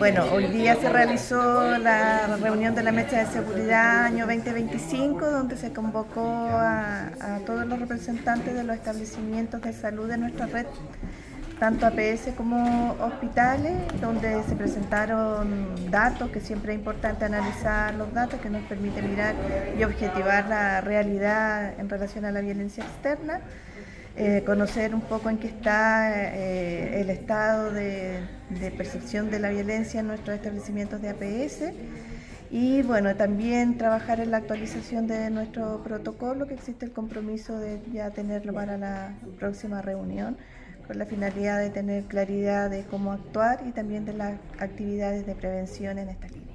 Bueno, hoy día se realizó la reunión de la Mesa de Seguridad año 2025, donde se convocó a todos los representantes de los establecimientos de salud de nuestra red, tanto APS como hospitales, donde se presentaron datos, que siempre es importante analizar los datos, que nos permite mirar y objetivar la realidad en relación a la violencia externa. Conocer un poco en qué está el estado de percepción de la violencia en nuestros establecimientos de APS y bueno, también trabajar en la actualización de nuestro protocolo, que existe el compromiso de ya tenerlo para la próxima reunión, con la finalidad de tener claridad de cómo actuar y también de las actividades de prevención en esta línea.